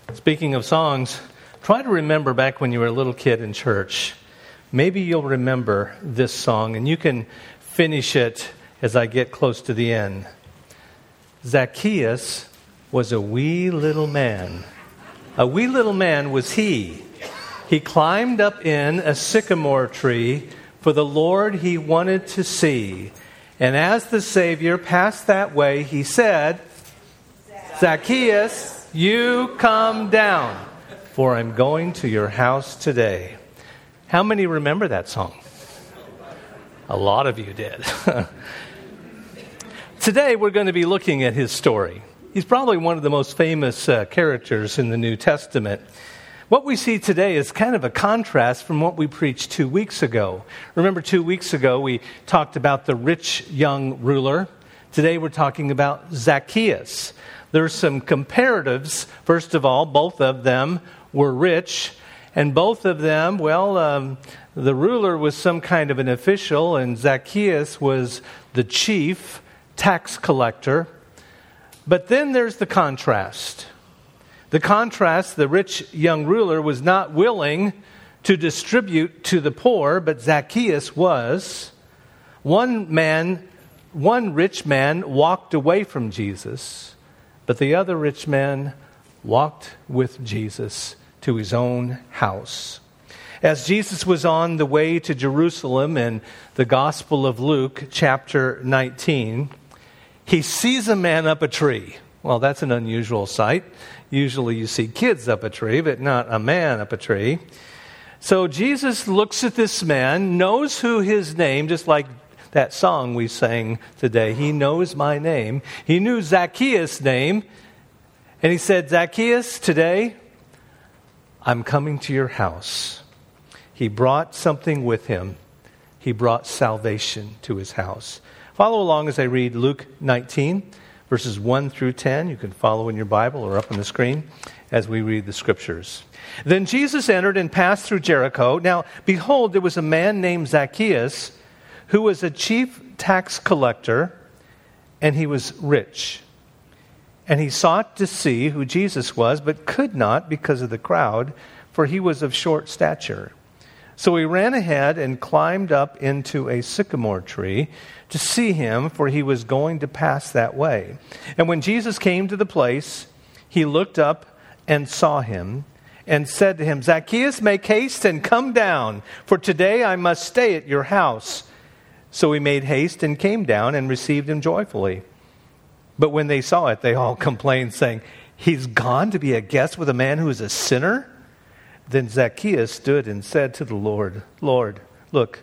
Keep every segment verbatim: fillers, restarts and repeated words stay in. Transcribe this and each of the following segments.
Speaking of songs, try to remember back when you were a little kid in church. Maybe you'll remember this song, and you can finish it as I get close to the end. Zacchaeus was a wee little man. A wee little man was he. He climbed up in a sycamore tree for the Lord he wanted to see. And as the Savior passed that way, he said, Zacchaeus, you come down, for I'm going to your house today. How many remember that song? A lot of you did. Today we're going to be looking at his story. He's probably one of the most famous uh, characters in the New Testament. What we see today is kind of a contrast from what we preached two weeks ago. Remember, two weeks ago we talked about the rich young ruler. Today we're talking about Zacchaeus. There's some comparatives. First of all, both of them were rich, and both of them, well, um, the ruler was some kind of an official, and Zacchaeus was the chief tax collector. But then there's the contrast. The contrast, the rich young ruler was not willing to distribute to the poor, but Zacchaeus was. One man, one rich man walked away from Jesus, but the other rich man walked with Jesus to his own house. As Jesus was on the way to Jerusalem in the Gospel of Luke, chapter nineteen, he sees a man up a tree. Well, that's an unusual sight. Usually you see kids up a tree, but not a man up a tree. So Jesus looks at this man, knows who his name, just like that song we sang today. He knows my name. He knew Zacchaeus' name. And he said, Zacchaeus, today I'm coming to your house. He brought something with him. He brought salvation to his house. Follow along as I read Luke nineteen, verses one through ten. You can follow in your Bible or up on the screen as we read the scriptures. Then Jesus entered and passed through Jericho. Now, behold, there was a man named Zacchaeus who was a chief tax collector, and he was rich. And he sought to see who Jesus was, but could not because of the crowd, for he was of short stature. So he ran ahead and climbed up into a sycamore tree to see him, for he was going to pass that way. And when Jesus came to the place, he looked up and saw him and said to him, Zacchaeus, make haste and come down, for today I must stay at your house. So he made haste and came down and received him joyfully. But when they saw it, they all complained, saying, he's gone to be a guest with a man who is a sinner? Then Zacchaeus stood and said to the Lord, Lord, look,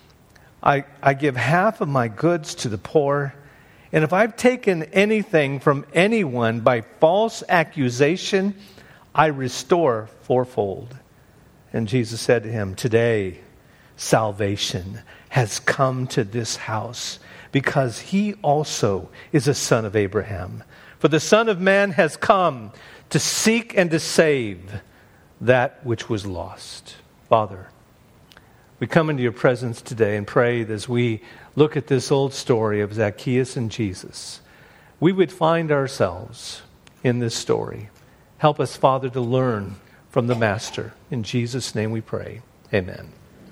I, I give half of my goods to the poor, and if I've taken anything from anyone by false accusation, I restore fourfold. And Jesus said to him, today salvation has come to this house, because he also is a son of Abraham. For the Son of Man has come to seek and to save that which was lost. Father, we come into your presence today and pray that as we look at this old story of Zacchaeus and Jesus, we would find ourselves in this story. Help us, Father, to learn from the Master. In Jesus' name we pray. Amen.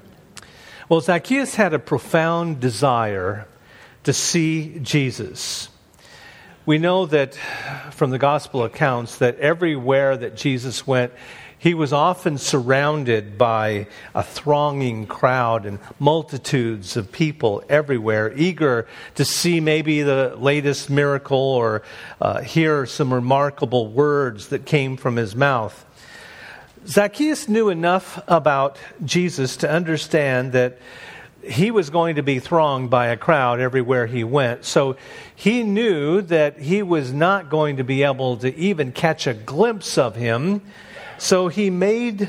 Well, Zacchaeus had a profound desire to see Jesus. We know that from the gospel accounts that everywhere that Jesus went, he was often surrounded by a thronging crowd and multitudes of people everywhere, eager to see maybe the latest miracle or uh, hear some remarkable words that came from his mouth. Zacchaeus knew enough about Jesus to understand that he was going to be thronged by a crowd everywhere he went. So he knew that he was not going to be able to even catch a glimpse of him. So he made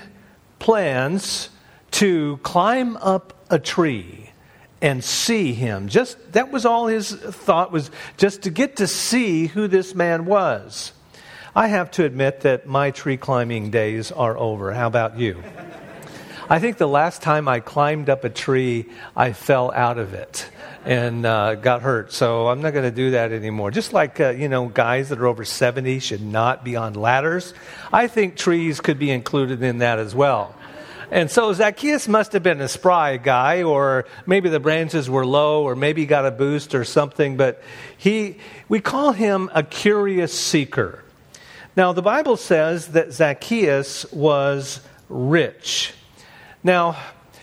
plans to climb up a tree and see him. Just that was all his thought, was just to get to see who this man was. I have to admit that my tree climbing days are over. How about you? I think the last time I climbed up a tree, I fell out of it. and uh, got hurt. So I'm not going to do that anymore. Just like, uh, you know, guys that are over seventy should not be on ladders. I think trees could be included in that as well. And so Zacchaeus must have been a spry guy, or maybe the branches were low, or maybe he got a boost or something. But he, we call him a curious seeker. Now, the Bible says that Zacchaeus was rich. Now,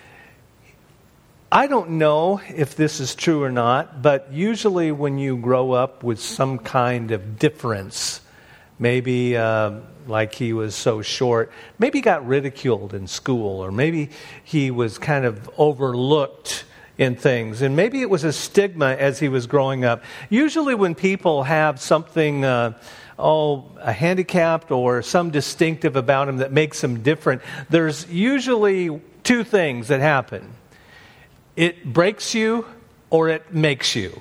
I don't know if this is true or not, but usually when you grow up with some kind of difference, maybe uh, like he was so short, maybe he got ridiculed in school, or maybe he was kind of overlooked in things, and maybe it was a stigma as he was growing up. Usually when people have something, uh, oh, a handicapped or some distinctive about him that makes him different, there's usually two things that happen. It breaks you or it makes you.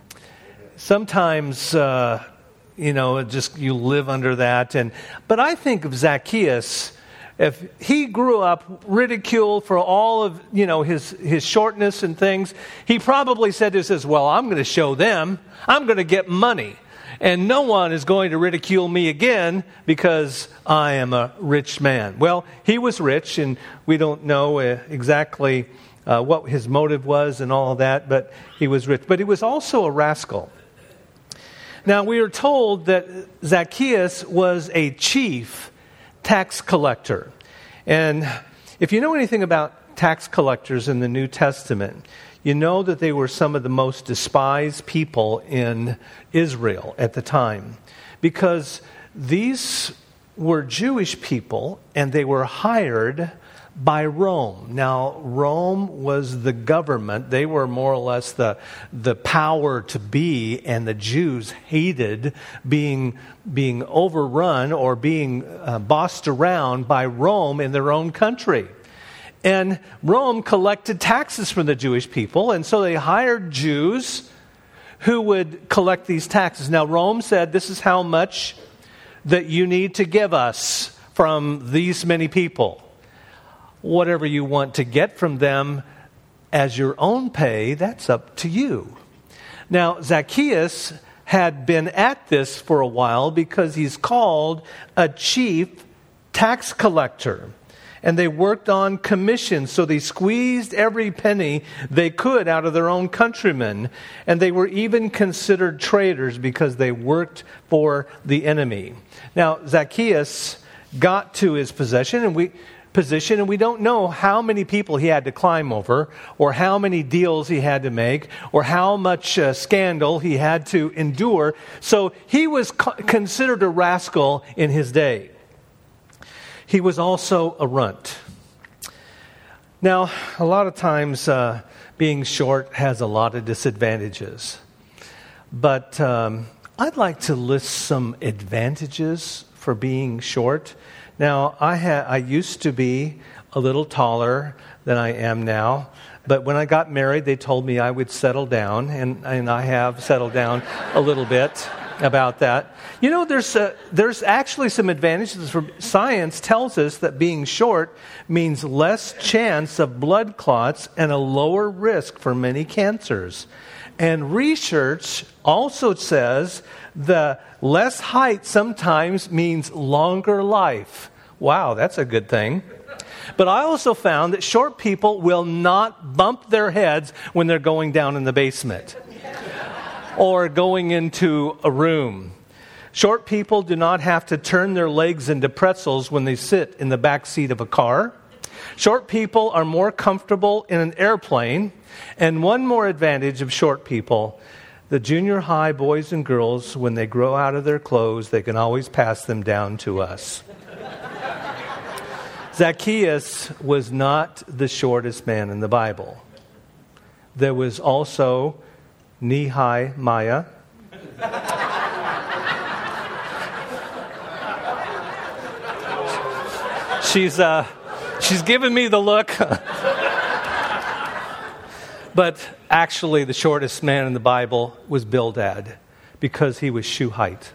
Sometimes, uh, you know, just you live under that. And but I think of Zacchaeus, if he grew up ridiculed for all of, you know, his, his shortness and things, he probably said to himself, well, I'm going to show them. I'm going to get money. And no one is going to ridicule me again because I am a rich man. Well, he was rich, and we don't know uh, exactly uh, what his motive was and all of that, but he was rich. But he was also a rascal. Now, we are told that Zacchaeus was a chief tax collector. And if you know anything about tax collectors in the New Testament, you know that they were some of the most despised people in Israel at the time, because these were Jewish people and they were hired by Rome. Now, Rome was the government. They were more or less the, the power to be, and the Jews hated being, being overrun or being uh, bossed around by Rome in their own country. And Rome collected taxes from the Jewish people, and so they hired Jews who would collect these taxes. Now, Rome said, this is how much that you need to give us from these many people. Whatever you want to get from them as your own pay, that's up to you. Now, Zacchaeus had been at this for a while because he's called a chief tax collector. And they worked on commission, so they squeezed every penny they could out of their own countrymen. And they were even considered traitors because they worked for the enemy. Now, Zacchaeus got to his possession, and we position, and we don't know how many people he had to climb over, or how many deals he had to make, or how much uh, scandal he had to endure. So he was co- considered a rascal in his day. He was also a runt. Now, a lot of times uh, being short has a lot of disadvantages. But um, I'd like to list some advantages for being short. Now, I ha- I used to be a little taller than I am now. But when I got married, they told me I would settle down. And, and I have settled down a little bit about that. You know, there's a, there's actually some advantages. From science tells us that being short means less chance of blood clots and a lower risk for many cancers. And research also says the less height sometimes means longer life. Wow, that's a good thing. But I also found that short people will not bump their heads when they're going down in the basement or going into a room. Short people do not have to turn their legs into pretzels when they sit in the back seat of a car. Short people are more comfortable in an airplane. And one more advantage of short people, the junior high boys and girls, when they grow out of their clothes, they can always pass them down to us. Zacchaeus was not the shortest man in the Bible. There was also knee-high Maya. She's uh, she's giving me the look. But actually, the shortest man in the Bible was Bildad, because he was shoe height.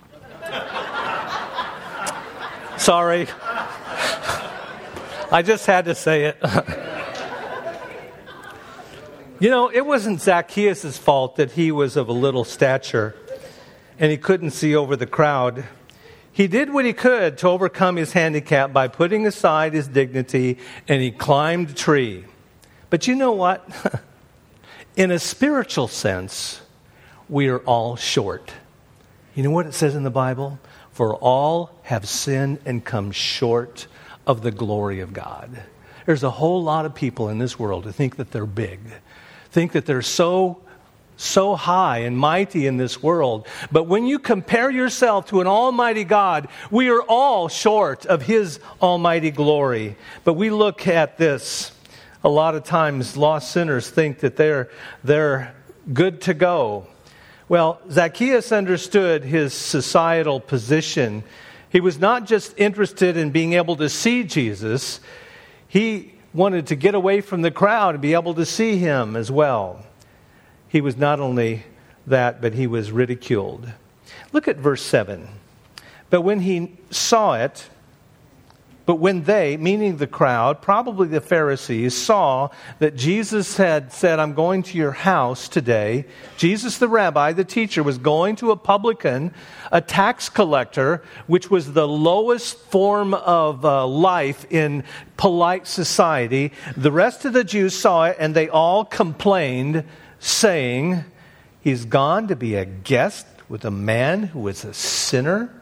Sorry. I just had to say it. You know, it wasn't Zacchaeus' fault that he was of a little stature and he couldn't see over the crowd. He did what he could to overcome his handicap by putting aside his dignity, and he climbed a tree. But you know what? In a spiritual sense, we are all short. You know what it says in the Bible? For all have sinned and come short of the glory of God. There's a whole lot of people in this world who think that they're big, think that they're so, so high and mighty in this world. But when you compare yourself to an almighty God, we are all short of His almighty glory. But we look at this. A lot of times lost sinners think that they're, they're good to go. Well, Zacchaeus understood his societal position. He was not just interested in being able to see Jesus. He wanted to get away from the crowd and be able to see Him as well. He was not only that, but he was ridiculed. Look at verse seven. But when he saw it, but when they, meaning the crowd, probably the Pharisees, saw that Jesus had said, I'm going to your house today. Jesus the rabbi, the teacher, was going to a publican, a tax collector, which was the lowest form of uh, life in polite society. The rest of the Jews saw it, and they all complained, saying, he's gone to be a guest with a man who was a sinner.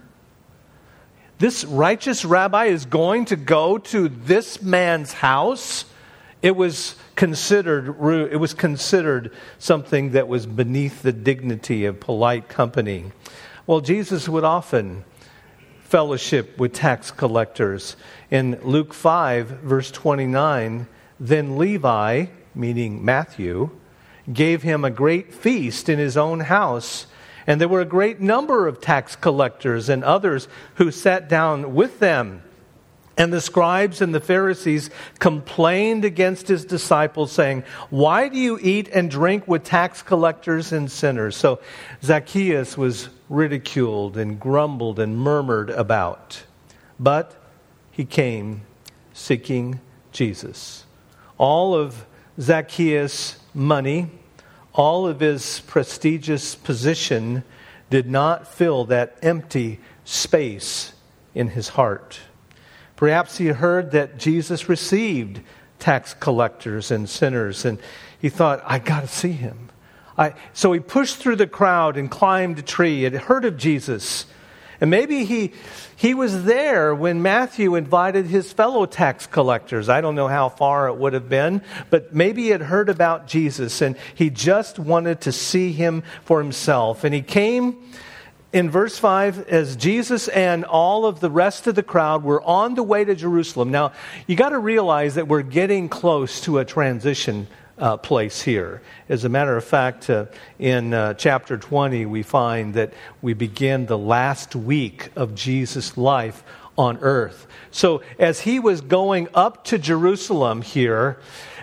This righteous rabbi is going to go to this man's house. It was considered rude. It was considered something that was beneath the dignity of polite company. Well, Jesus would often fellowship with tax collectors. In Luke five, verse twenty-nine, then Levi, meaning Matthew, gave him a great feast in his own house. And there were a great number of tax collectors and others who sat down with them. And the scribes and the Pharisees complained against his disciples, saying, why do you eat and drink with tax collectors and sinners? So Zacchaeus was ridiculed and grumbled and murmured about. But he came seeking Jesus. All of Zacchaeus' money, all of his prestigious position did not fill that empty space in his heart. Perhaps he heard that Jesus received tax collectors and sinners, and he thought, I got to see him. I, so he pushed through the crowd and climbed a tree and heard of Jesus. And maybe he he was there when Matthew invited his fellow tax collectors. I don't know how far it would have been, but maybe he had heard about Jesus and he just wanted to see him for himself. And he came in verse five as Jesus and all of the rest of the crowd were on the way to Jerusalem. Now, you got to realize that we're getting close to a transition Uh, place here. As a matter of fact, uh, in uh, chapter twenty, we find that we begin the last week of Jesus' life on earth. So as he was going up to Jerusalem here,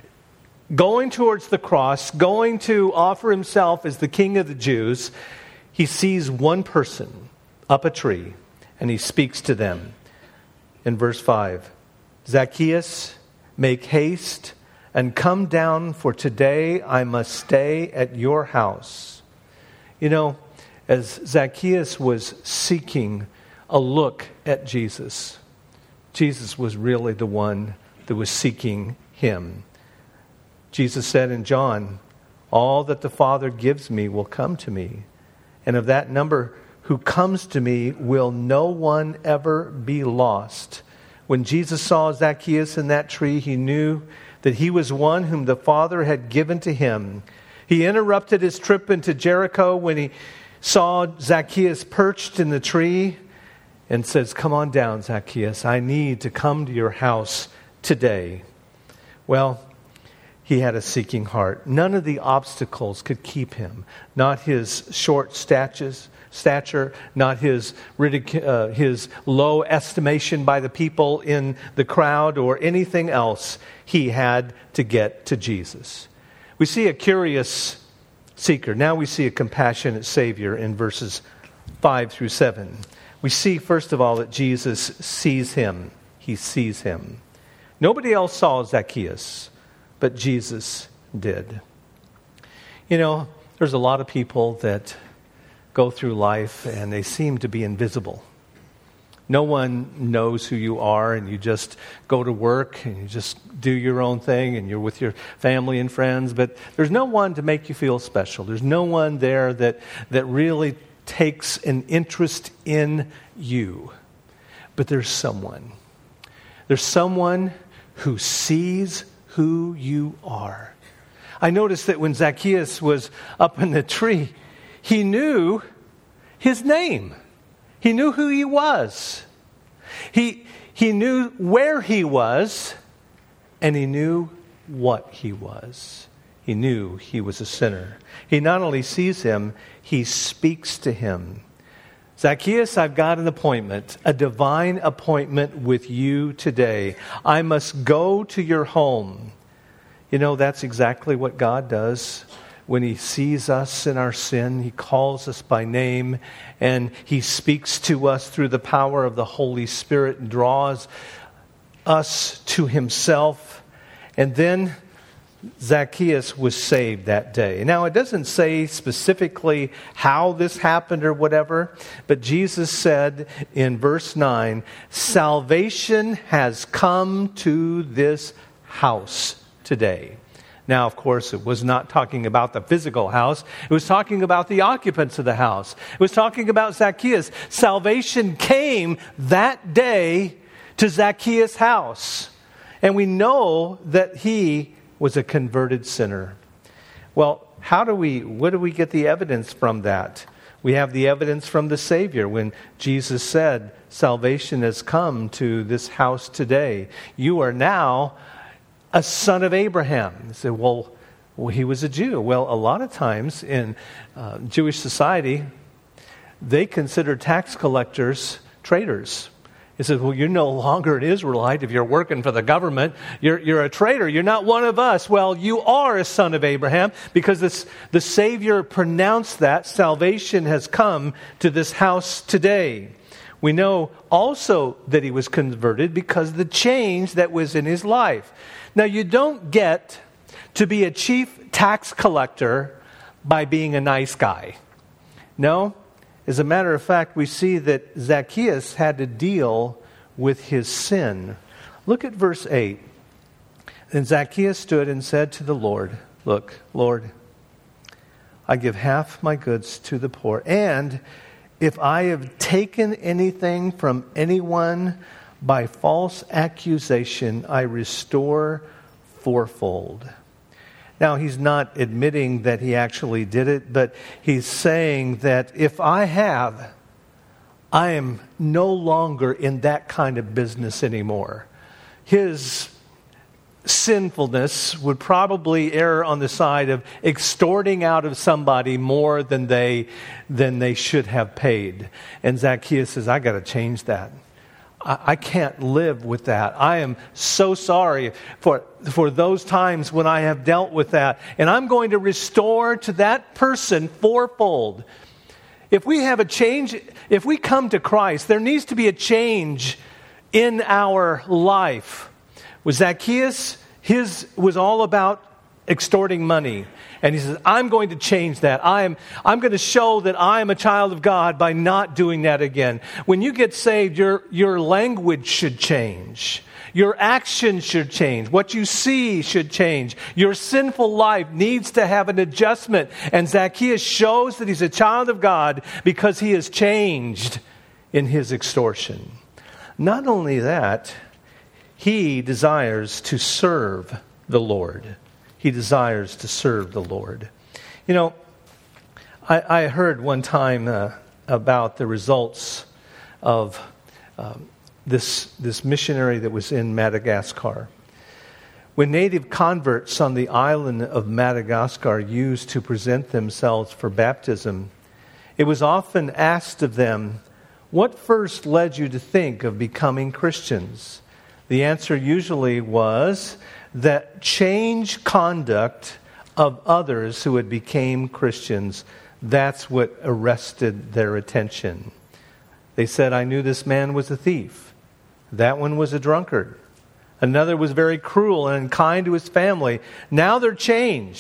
going towards the cross, going to offer himself as the King of the Jews, he sees one person up a tree, and he speaks to them. In verse five, Zacchaeus, make haste and come down, for today I must stay at your house. You know, as Zacchaeus was seeking a look at Jesus, Jesus was really the one that was seeking him. Jesus said in John, all that the Father gives me will come to me, and of that number who comes to me will no one ever be lost. When Jesus saw Zacchaeus in that tree, he knew that he was one whom the Father had given to him. He interrupted his trip into Jericho when he saw Zacchaeus perched in the tree and says, come on down, Zacchaeus. I need to come to your house today. Well, he had a seeking heart. None of the obstacles could keep him. Not his short statures, stature, not his ridic- uh, his low estimation by the people in the crowd or anything else. He had to get to Jesus. We see a curious seeker. Now we see a compassionate Savior in verses five through seven. We see, first of all, that Jesus sees him. He sees him. Nobody else saw Zacchaeus, but Jesus did. You know, there's a lot of people that go through life and they seem to be invisible. No one knows who you are, and you just go to work and you just do your own thing and you're with your family and friends, but there's no one to make you feel special. There's no one there that, that really takes an interest in you. But there's someone. There's someone who sees who you are. I noticed that when Zacchaeus was up in the tree, he knew his name. He knew who he was. He, he knew where he was, and he knew what he was. He knew he was a sinner. He not only sees him, he speaks to him. Zacchaeus, I've got an appointment, a divine appointment with you today. I must go to your home. You know, that's exactly what God does. When he sees us in our sin, he calls us by name, and he speaks to us through the power of the Holy Spirit and draws us to himself. And then Zacchaeus was saved that day. Now, it doesn't say specifically how this happened or whatever, but Jesus said in verse nine, salvation has come to this house today. Now, of course, it was not talking about the physical house. It was talking about the occupants of the house. It was talking about Zacchaeus. Salvation came that day to Zacchaeus' house. And we know that he was a converted sinner. Well, how do we, what do we get the evidence from that? We have the evidence from the Savior when Jesus said, salvation has come to this house today. You are now a son of Abraham. You say, well, well, he was a Jew. Well, a lot of times in uh, Jewish society, they consider tax collectors traitors. He says, well, you're no longer an Israelite if you're working for the government. You're, you're a traitor. You're not one of us. Well, you are a son of Abraham because this, the Savior pronounced that salvation has come to this house today. We know also that he was converted because of the change that was in his life. Now, you don't get to be a chief tax collector by being a nice guy. No. As a matter of fact, we see that Zacchaeus had to deal with his sin. Look at verse eight. Then Zacchaeus stood and said to the Lord, look, Lord, I give half my goods to the poor, and if I have taken anything from anyone by false accusation, I restore fourfold. Now, he's not admitting that he actually did it, but he's saying that if I have, I am no longer in that kind of business anymore. His sinfulness would probably err on the side of extorting out of somebody more than they than they should have paid. And Zacchaeus says, I got to change that. I, I can't live with that. I am so sorry for, for those times when I have dealt with that. And I'm going to restore to that person fourfold. If we have a change, if we come to Christ, there needs to be a change in our life. With Zacchaeus, his was all about extorting money. And he says, I'm going to change that. I am, I'm going to show that I am a child of God by not doing that again. When you get saved, your, your language should change. Your actions should change. What you see should change. Your sinful life needs to have an adjustment. And Zacchaeus shows that he's a child of God because he has changed in his extortion. Not only that, he desires to serve the Lord. He desires to serve the Lord. You know, I, I heard one time uh, about the results of um, this, this missionary that was in Madagascar. When native converts on the island of Madagascar used to present themselves for baptism, it was often asked of them, what first led you to think of becoming Christians? The answer usually was that change conduct of others who had became Christians, that's what arrested their attention. They said, I knew this man was a thief. That one was a drunkard. Another was very cruel and unkind to his family. Now they're changed.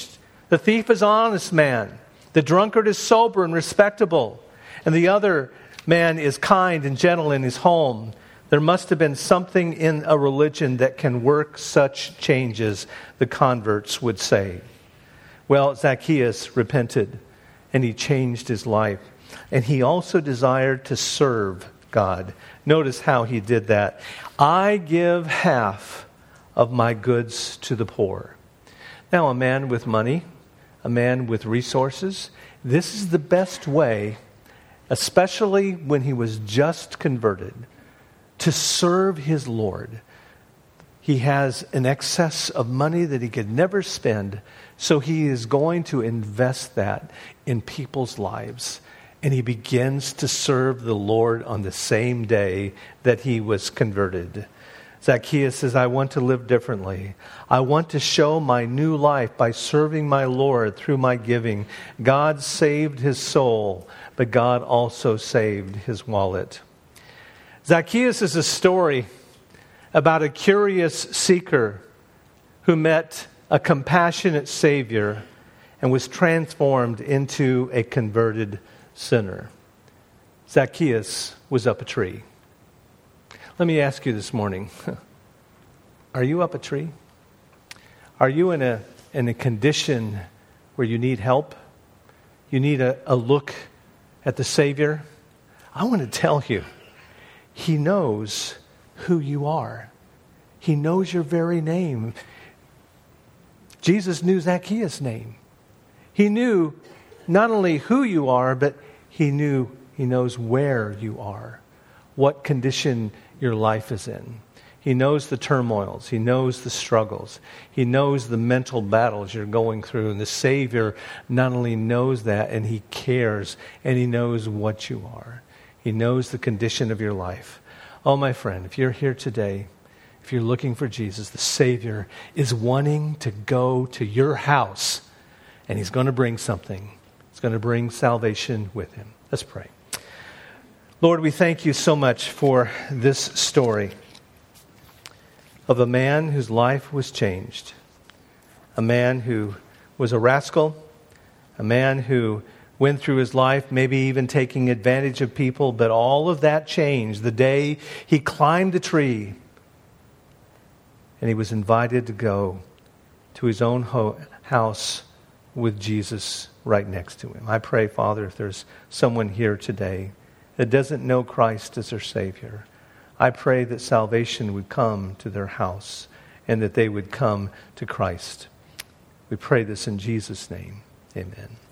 The thief is an honest man. The drunkard is sober and respectable. And the other man is kind and gentle in his home. There must have been something in a religion that can work such changes, the converts would say. Well, Zacchaeus repented, and he changed his life. And he also desired to serve God. Notice how he did that. I give half of my goods to the poor. Now, a man with money, a man with resources, this is the best way, especially when he was just converted, to serve his Lord. He has an excess of money that he could never spend, so he is going to invest that in people's lives. And he begins to serve the Lord on the same day that he was converted. Zacchaeus says, I want to live differently. I want to show my new life by serving my Lord through my giving. God saved his soul, but God also saved his wallet. Zacchaeus is a story about a curious seeker who met a compassionate Savior and was transformed into a converted sinner. Zacchaeus was up a tree. Let me ask you this morning, are you up a tree? Are you in a in a condition where you need help? You need a, a look at the Savior? I want to tell you, He knows who you are. He knows your very name. Jesus knew Zacchaeus' name. He knew not only who you are, but He knew, He knows where you are, what condition your life is in. He knows the turmoils. He knows the struggles. He knows the mental battles you're going through. And the Savior not only knows that, and He cares, and He knows what you are. He knows the condition of your life. Oh, my friend, if you're here today, if you're looking for Jesus, the Savior is wanting to go to your house, and He's going to bring something. He's going to bring salvation with Him. Let's pray. Lord, we thank You so much for this story of a man whose life was changed, a man who was a rascal, a man who went through his life maybe even taking advantage of people, but all of that changed the day he climbed the tree and he was invited to go to his own ho- house with Jesus right next to him. I pray, Father, if there's someone here today that doesn't know Christ as their Savior, I pray that salvation would come to their house and that they would come to Christ. We pray this in Jesus' name. Amen.